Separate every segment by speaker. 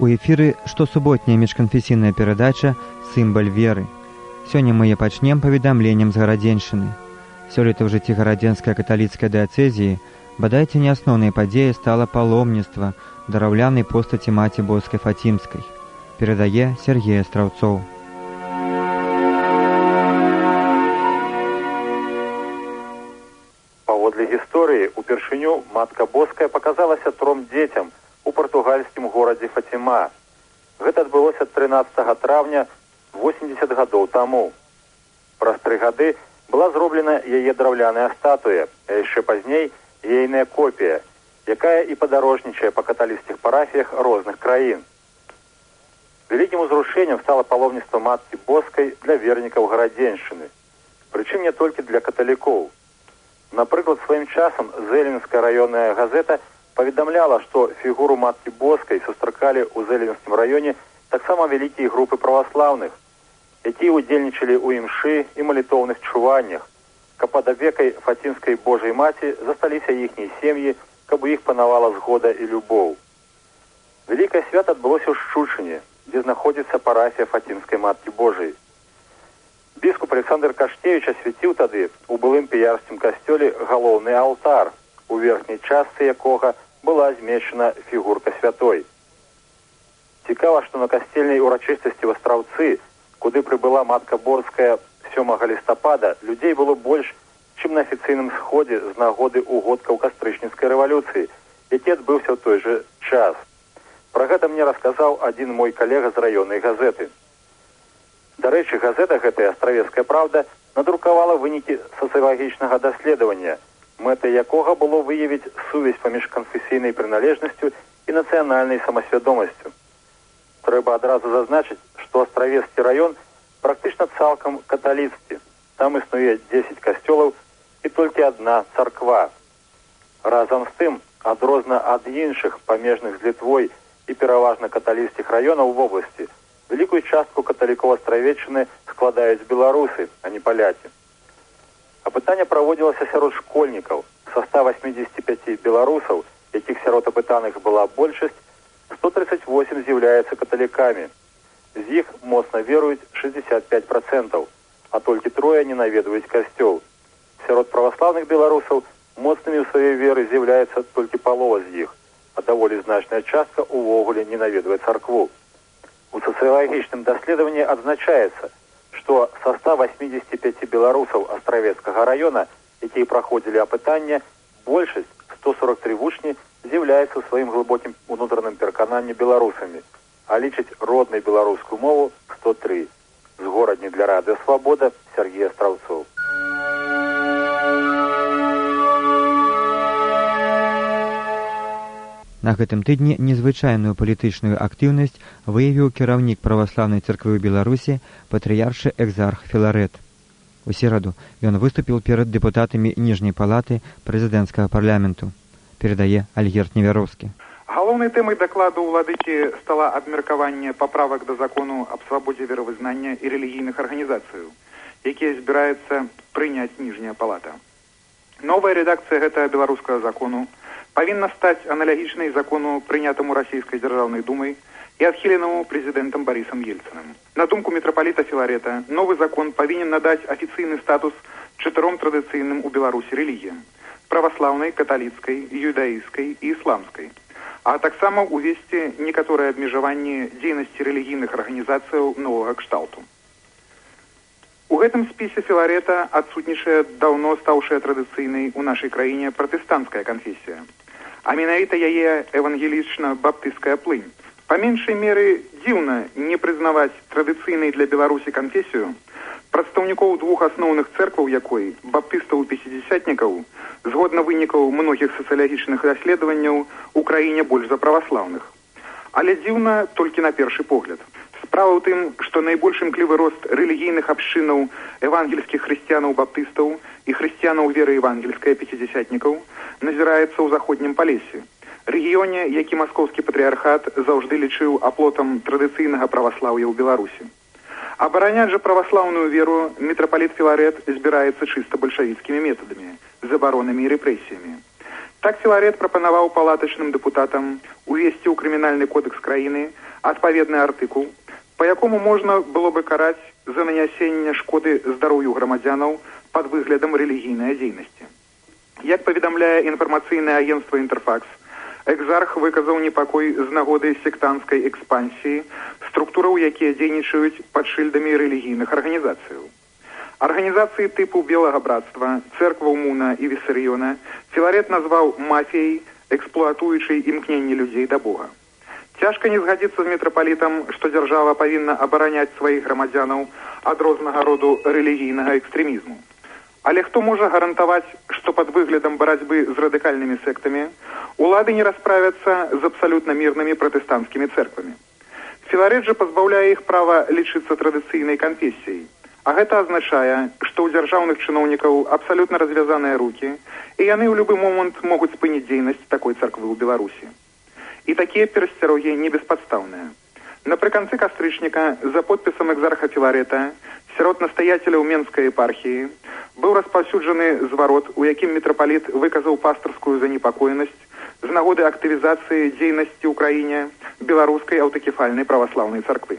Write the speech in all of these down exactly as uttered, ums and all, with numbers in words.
Speaker 1: У эфіры штосуботняя міжканфесійная перадача «Сімбаль веры». Сёння мы яе пачнем паведамленнем з гарадзеншчыны. Сёлета ў жыцці гарадзенскай каталіцкай дыяцэзіі бадайце не асноўнай падзеяй стала паломніцтва дараўлянай постаці маці боскай Фацімскай. Перадае Сергей Астраўцоў.
Speaker 2: Паводле гісторыі, упершыню матка боская паказалася тром дзецям у партугальскім горадзе Фатіма. Гэта адбылося трынаццатага траўня восемьдесят гадоў таму. Праз тры гады была зроблена яе драўляная статуя, а яшчэ пазней ейная копія, якая і падарожнічае па каталіцкіх парафіях розных краін. Вялікім узрушэннем стала паломніцтва маткі боскай для вернікаў гарадзеншчыны, прычым не толькі для каталікоў. Напрыклад, сваім часам Зэленская раённая газета паведамляла, што фігуру маткі боскай сустракалі ў Зэленскім раёне таксама вялікія групы праваслаўных, якія ўдзельнічалі ў імшы і малітоўных чуваннях, каб пад апекай Фацімскай Божай маці засталіся іхнія сем'і, каб у іх панавала згода і любоў. Вялікае свята адбылося ў Шчучыне, дзе знаходзіцца парафія Фацімскай маткі Божай. Біскуп Александр Каштевіч асвяціў тады у былым піярскім касцёле галоўны алтар, у верхняй частцы якога была змешчана фігурка святой. Цікава, што на касцельнай урачыстасці ў Астраўцы, куды прыбыла матка Борская сёмага лістапада, людзей было больш, чым на афіцыйным сходзе з нагоды угодкаў кастрычніцкай рэвалюцыі, які адбыўся ў той жа час. Пра гэта мне расказаў адзін мой калега з раённай газеты. Дарэчы, газета гэтая «Астравецкая правда» надрукавала вынікі сацыялагічнага даследавання, мэтай якога было выявіць сувязь паміж канфесійнай прыналежнасцю і нацыянальнай самасвядомасцю. Трэба адразу зазначыць, што Астравецкі раён практычна цалкам каталіцкі. Там існуе дзесяць касцёлаў і толькі адна царква. Разам з тым, адрозна ад іншых памежных з Літвой і пераважна каталіцкіх раёнаў в вобласці, вялікую частку каталікоў Астравеччыны складаюць беларусы, а не палякі. Апытанне праводзілася сярод школьнікаў. Са ста восьмидесяти пяти беларусаў, якіх сярод апытаных была большасць, сто тридцать восемь з'яўляюцца каталікамі. З іх моцна веруюць шестьдесят пять процентов, а толькі трое не наведваюць касцёл. Сярод праваслаўных беларусаў моцнымі ў сваёй веры з'яўляецца толькі палова з іх, а даволі значная частка увогуле не наведвае царкву. У сацыялагічным даследаванні адзначаецца, што са ста восьмидесяти пяти беларусаў Астравецкага раёна, якія праходзілі апытанне, большасць, сто сорок три вучні, з'яўляецца ў сваім глыбокім унутраным перакананні беларусамі, а лічаць роднай беларускую мову сто три. З горадні для радыё «Свабода» Сергей Астраўцоў.
Speaker 1: На гэтым тыдні незвычайную палітычную актыўнасць выявіў кіраўнік праваслаўнай царквы ў Беларусі патрыяршы экзарх Філарэт. У сераду ён выступіў перад дэпутатамі ніжняй палаты прэзідэнцкага парламенту. Перадае Альгерт Невяроўскі.
Speaker 3: Галоўнай тэмай дакладу ўладыкі стала абмеркаванне паправак да закону аб свабодзе веравызнання і рэлігійных арганізацыяў, якія збіраецца прыняць ніжняя палата. Новая рэдакцыя гэтага беларускага закону павінна стаць аналагічнай закону, прынятаму расійскай дзяржаўнай думай і адхіленаму прэзідэнтам Барысам Ельцынам. На думку мітрапаліта Філарета, новы закон павінен надаць афіцыйны статус чатыром традыцыйным у Беларусі рэлігіям: праваслаўнай, каталіцкай, юдаістскай і ісламскай, а таксама ўвесці некаторыя абмежаванні дзейнасці рэлігійных арганізацыяў новага кшталту. У гэтым спісе Філарета адсутнічае даўно стаўшая традыцыйнай у нашай краіне пратэстанцкая канфесія, а менавіта яе евангелічна-баптысцкая плынь. Па меншай меры дзіўна не прызнаваць традыцыйнай для Беларусі канфесію, прадстаўнікоў двух асноўных цэркваў якой, баптыстаў і пяцідзясятнікаў, згодна вынікаў многіх сацыялагічных даследаванняў, у краіне больш за праваслаўных. Але дзіўна толькі на першы погляд. Справа ў тым, што найбольш імклівы рост рэлігійных абшчынаў евангельскіх хрысціянаў-баптыстаў і хрысціянаў веры евангельскай пяцідзясятнікаў назіраецца ў заходнім Палесе, рэгіёне, які маскоўскі патрыярхат заўжды лічыў аплотам традыцыйнага праваслаўя ў Беларусі. Абараняць жа праваслаўную веру мітрапаліт Філарэт збіраецца чыста бальшавіцкімі метадамі, забаронамі і рэпрэсіямі. Так Філарэт прапанаваў палатачным дэпутатам увесці ў крымінальны кодекс краіны адпаведны артыкул, па якому можна было бы караць за нанясенне шкоды здароўю грамадзянаў пад выглядам рэлігійнай дзейнасці. Як паведамляе інфармацыйнае агенцтва «Інтэрфакс», экзарх выказаў непакой з нагоды сектанцкай экспансіі структураў, якія дзейнічаюць пад шыльдамі рэлігійных арганізацыяў. Арганізацыі тыпу Белага братства, цэркваў Муна і Вісарыёна Філарет назваў мафіяй, эксплуатуючай імкненні людзей да Бога. Цяжка не згадзіцца з мітрапалітам, што дзяржава павінна абараняць сваіх грамадзянаў ад рознага роду рэлігійнага экстрэмізму. Але хто можа гарантаваць, што пад выглядам барацьбы з радыкальнымі сектамі улады не расправяцца з абсалютна мірнымі пратэстанцкімі цэрквамі? Філарет жа пазбаўляе іх права лічыцца традыцыйнай канфесіяй. А гэта азначае, што ў дзяржаўных чыноўнікаў абсалютна развязаныя рукі, і яны ў любы момант могуць спыніць дзейнасць такой царквы ў Беларусі. І такія перасцярогі не беспадстаўныя. Напрыканцы кастрычніка за подпісам экзарха Філарета сярод настаяцеляў Менскай епархіі быў распаўсюджаны зварот, у якім мітрапаліт выказаў пастырскую занепакоенасць з нагоды актывізацыі дзейнасці ў краіне беларускай аўтакефальнай праваслаўнай царквы.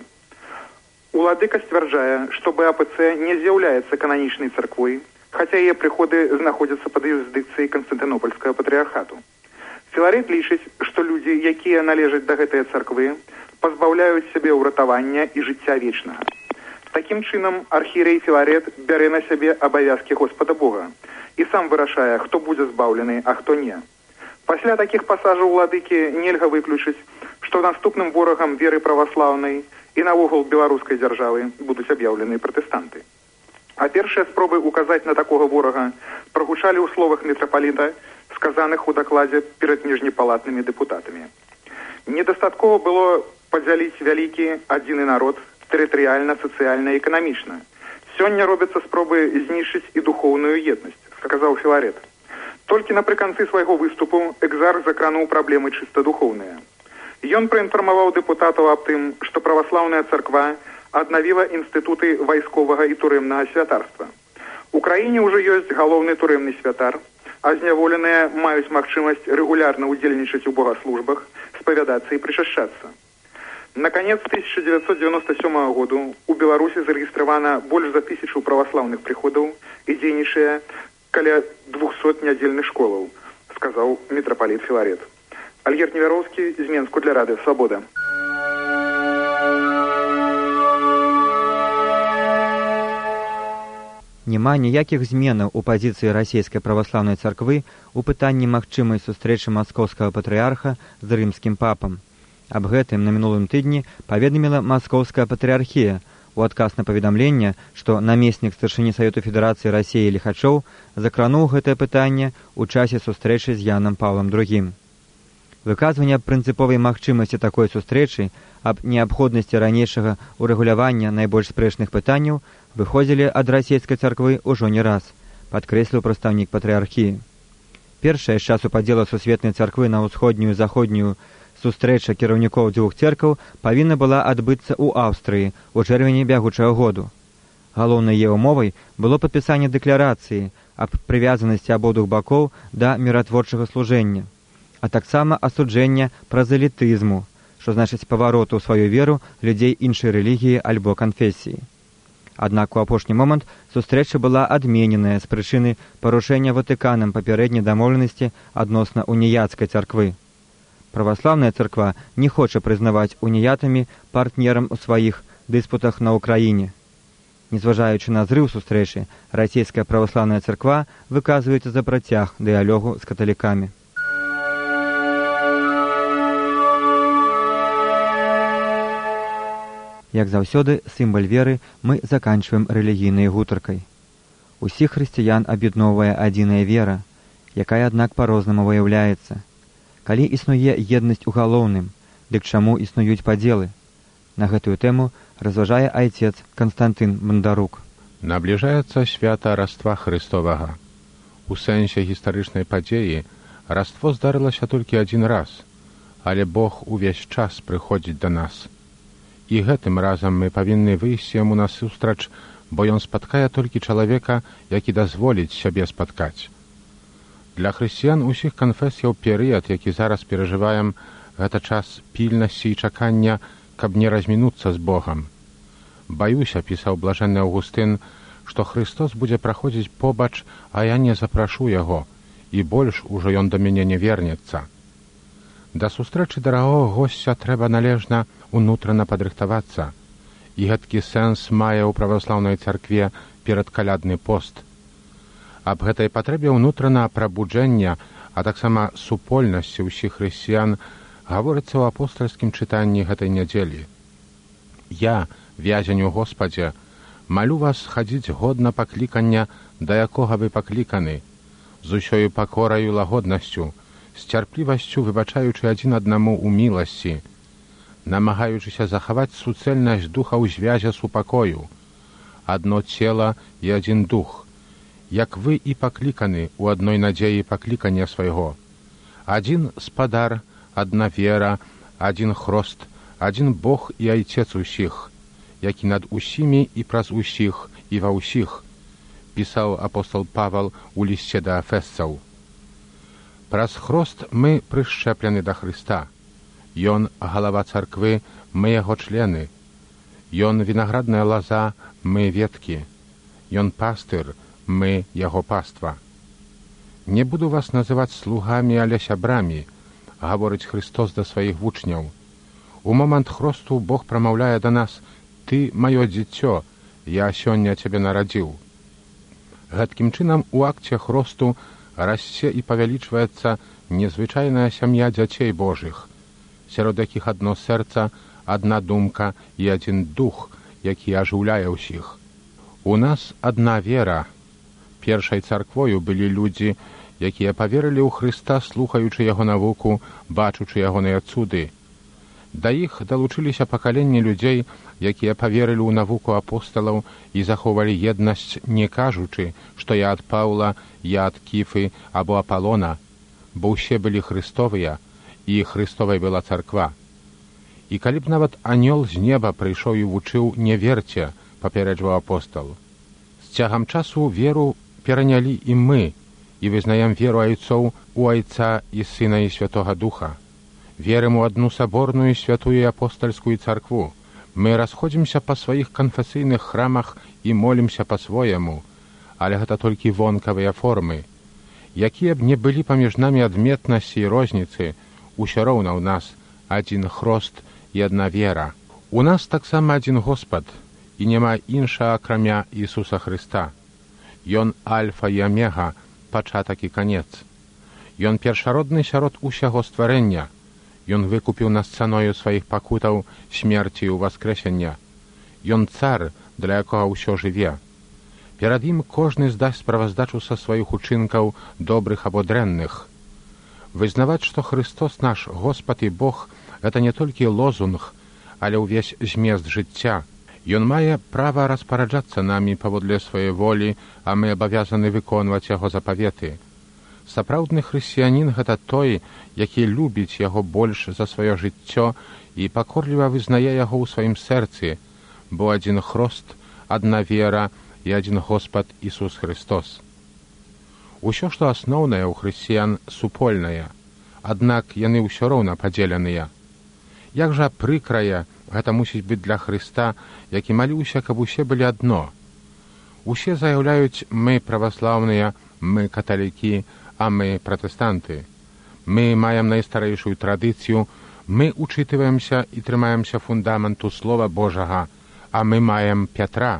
Speaker 3: Уладыка сцвярджае, што БАПЦ не з'яўляецца кананічнай царквой, хаця яе прыходы знаходзяцца пад юрысдыкцыяй Канстантынопольскага патрыархату. Філарет лічыць, што людзі, якія належаць да гэтай царквы, пазбаўляюць сябе ўратавання і жыцця вечнага. Такім чынам, архіерей Філарет бярэ на сябе абавязкі Господа Бога і сам вырашае, хто будзе збаўлены, а хто не. Пасля такіх пасажаў уладыкі нельга выключыць, што наступным ворагам веры праваслаўнай і наогул беларускай дзяржавы будуць аб'яўлены пратэстанты. А першыя спробы указаць на такога ворага прагучалі ў словах мітрапаліта, сказаных у дакладзе перад ніжнепалатнымі дэпутатамі. Недастаткова было падзяліць вялікі адзіны народ тэрытарыяльна, сацыяльна і эканамічна. Сёння робяцца спробы знішчыць і духоўную еднасць, сказаў Філарет. Толькі напрыканцы свайго выступу экзарх закрануў праблемы чыста духоўныя. Ён праінфармаваў дэпутатаў аб тым, што праваслаўная царква аднавіла інстытуты вайсковага і турэмнага святарства. У краіне ўжо ёсць галоўны турэмны святар, а зняволеныя маюць магчымасць рэгулярна ўдзельнічаць у богаслужбах, спавядацца і прычашчацца. На канец тысяча девятьсот девяносто седьмого году у Беларусі зарэгістравана больш за тысячу праваслаўных прыходаў і дзейнічае каля двухсот нядзельных школаў, сказаў мітрапаліт Філарет. Альгер Неверовскі з Менску для Радыё Свабода.
Speaker 1: Няма ніякіх зменаў у пазіцыі расійскай праваслаўнай царквы ў пытанні магчымай сустрэчы маскоўскага патрыарха з рымскім папам. Аб гэтым на мінулым тыдні паведаміла маскоўская патрыархія у адказ на паведамленне, што намеснік старшыні Савету Федэрацыі Расіі Ліхачоў закрануў гэтае пытанне ў часе сустрэчы з Янам Паўлам другім. Выказванне аб прынцыповай магчымасці такой сустрэчы, аб неабходнасці ранейшага ўрэгулявання найбольш спрэчных пытанняў выходзілі ад расійскай царквы ўжо не раз, падкрэсліў прадстаўнік патрыархіі. Першая з часу падзела сусветнай царквы на ўсходнюю і заходнюю сустрэча кіраўнікоў дзвюх церкваў павінна была адбыцца ў Аўстрыі ў чэрвені бягучага году. Галоўнай яе умовай было падпісанне дэкларацыі аб прывязанасці абодвух бакоў да міратворчага служэння, а таксама асуджэння празелітызму, што значыць павароту ў сваю веру людзей іншай рэлігіі альбо канфесіі. Аднак у апошні момант сустрэча была адмененая з прычыны парушэння Ватыканам папярэдняй дамоўленасці адносна уніяцкай царквы. Праваслаўная царква не хоча прызнаваць уніятамі партнерам у сваіх дыспутах на Ўкраіне. Незважаючы на зрыў сустрэчы, расійская праваслаўная царква выказваецца за працяг дыялогу з каталікамі. Як заўсёды, сімвал веры мы заканчваем рэлігійнай гутаркай. Усіх хрысціян аб'ядноўвае адзіная вера, якая, аднак, па-рознаму выяўляецца. Калі існуе еднасць у галоўным, дык чаму існуюць падзелы? На гэтую тэму разважае айцец Канстантын Бандарук.
Speaker 4: Набліжаецца свята раства Хрыстовага. У сэнсе гістарычнай падзеі раство здарылася толькі адзін раз, але Бог увесь час прыходзіць да нас. І гэтым разам мы павінны выйсці яму насустрач, бо ён спаткае толькі чалавека, які дазволіць сябе спаткаць. Для хрысціян усіх канфесіяў перыяд, які зараз перажываем, гэта час пільнасці і чакання каб не размінуцца з Богам. Баюся, пісаў блажэнны Аўгустын, што Христос будзе праходзіць побач, а я не запрашу яго, і больш ужо ён да мяне не вернецца. Да сустрэчы дарагога госця трэба належна унутрана падрыхтавацца, і гэткі сэнс мае ў праваслаўнай царкве перадкалядны пост. Аб гэтай патрэбе ўнутрана прабуджэння, а таксама супольнасці ўсіх хрысціян гаворыцца ў апостальскім чытанні гэтай нядзелі. Я, вязень у Господзе, малю вас хадзіць годна паклікання, да якога вы пакліканы, з усёю пакораю лагоднасцю, з цярплівасцю выбачаючы адзін аднаму ў міласці, намагаючыся захаваць суцэльнасць духа ў звязе супакою, адно цела і адзін дух, як вы і пакліканы ў адной надзеі паклікання свайго. Адзін спадар, адна вера, адзін хрост, адзін Бог і Айцец усіх, які над усімі і праз усіх і ва ўсіх, пісаў апостол Павал у лісце да Эфесцаў. Праз хрост мы прышчэплены да Хрыста. Ён галава царквы, мы яго члены. Ён вінаградная лаза, мы веткі. Ён пастыр, мы яго паства. Не буду вас называць слугамі, але сябрамі, гаворыць Христос да сваіх вучняў. У момант хросту Бог прамаўляе да нас: «Ты, маё дзіцё, я сёння цябе нарадзіў». Гэткім чынам у акце хросту расце і павялічваецца незвычайная сям'я дзяцей Божых, сярод якіх адно сэрца, адна думка і адзін дух, які ажыўляе ўсіх. У нас адна вера. Першай царквою былі людзі, якія паверылі ў Хрыста, слухаючы яго навуку, бачучы ягоныя цуды. Да іх далучыліся пакаленні людзей, якія паверылі ў навуку апосталаў і заховалі еднасць, не кажучы, што я ад Паўла, я ад Кіфы або Апалона, бо ўсе былі Хрыстовыя, і Хрыстовай была царква. І калі б нават анёл з неба прыйшоў і вучыў: «Не верце», папярэджваў апостал. З цягам часу веру перанялі і мы, і вызнаем веру айцоў у Айца і Сына і Святога Духа. Верым у адну саборную святую і апостальскую царкву. Мы расходзімся па сваіх канфесійных храмах і молімся па-свойаму, але гэта толькі вонкавыя формы. Якія б не былі паміж намі адметнасці і розніцы, усё роўна ў нас адзін хрост і адна вера. У нас таксама адзін Господ, і няма іншага акрамя Ісуса Хрыста. Ён альфа і омега, пачатак і канец. Ён першародны сярод усяго стварэння. Ён выкупіў нас цаною сваіх пакутаў, смерці і ўваскрэсення. Ён цар, для якога ўсё жыве. Перад ім кожны здасць справаздачу са сваіх учынкаў, добрых або дрэнных. Вызнаваць, што Христос наш Господ і Бог, гэта не толькі лозунг, але ўвесь змест жыцця. Ён мае права распараджацца намі паводле сваёй волі, а мы абавязаны выконваць яго запаветы. Сапраўдны хрысціянін — гэта той, які любіць яго больш за сваё жыццё і пакорліва вызнае яго ў сваім сэрцы, бо адзін хрост, адна вера і адзін Господ Ісус Христос. Усё, што асноўнае ў хрысціян, супольнае, аднак яны ўсё роўна падзеленыя. Як жа прыкрае гэта мусіць быць для Хрыста, які маліўся, каб усе былі адно. Усе заяўляюць: мы праваслаўныя, мы каталікі, а мы пратэстанты. Мы маем найстарэйшую традыцыю, мы учытываемся і трымаемся фундаменту Слова Божага, а мы маем Пятра.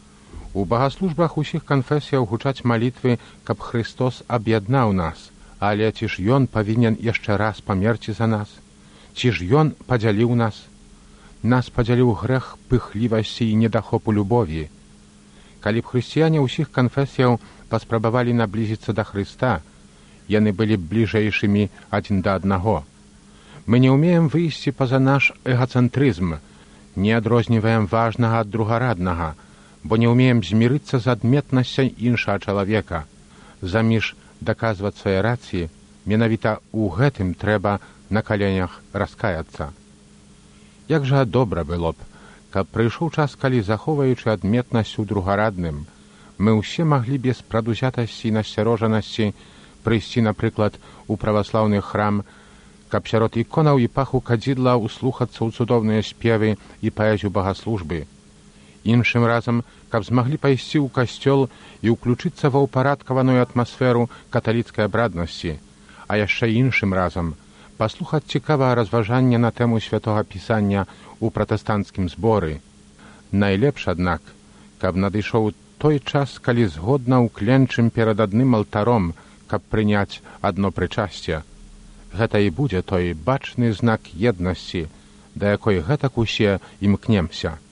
Speaker 4: У багаслужбах усіх канфесіяў гучаць малітвы, каб Христос аб'яднаў нас, але ці ж Ён павінен яшчэ раз памерці за нас? Ці ж Ён падзяліў нас? Нас падзяліў грэх пыхлівасці і недахопу любові. Калі б хрысціяне ўсіх канфесіяў паспрабавалі наблізіцца да Хрыста, яны былі б бліжэйшымі адзін да аднаго. Мы не ўмеем выйсці па-за наш эгацэнтрызм, не адрозніваем важнага ад другараднага, бо не ўмеем змірыцца з адметнасцяй іншага чалавека. Заміж даказваць свае рацыі, менавіта ў гэтым трэба на каленях раскаяцца. Як жа добра было б, каб прыйшоў час, калі, захоўваючы адметнасць у другарадным, мы ўсе маглі без прадузятасці і насцярожанасці прыйсці, напрыклад, у праваслаўны храм, каб сярод іконаў і паху кадзідла услухацца ў цудоўныя спевы і паэзію багаслужбы. Іншым разам, каб змаглі пайсці ў касцёл і ўключыцца ва ўпарадкаваную атмасферу каталіцкай абраднасці, а яшчэ іншым разам паслухаць цікавае разважанне на тэму святога пісання ў пратэстанцкім зборы. Найлепш, аднак, каб надышоў той час, калі згодна ўкленчым перад адным алтаром, каб прыняць адно прычасце. Гэта і будзе той бачны знак еднасці, да якой гэтак усе імкнемся.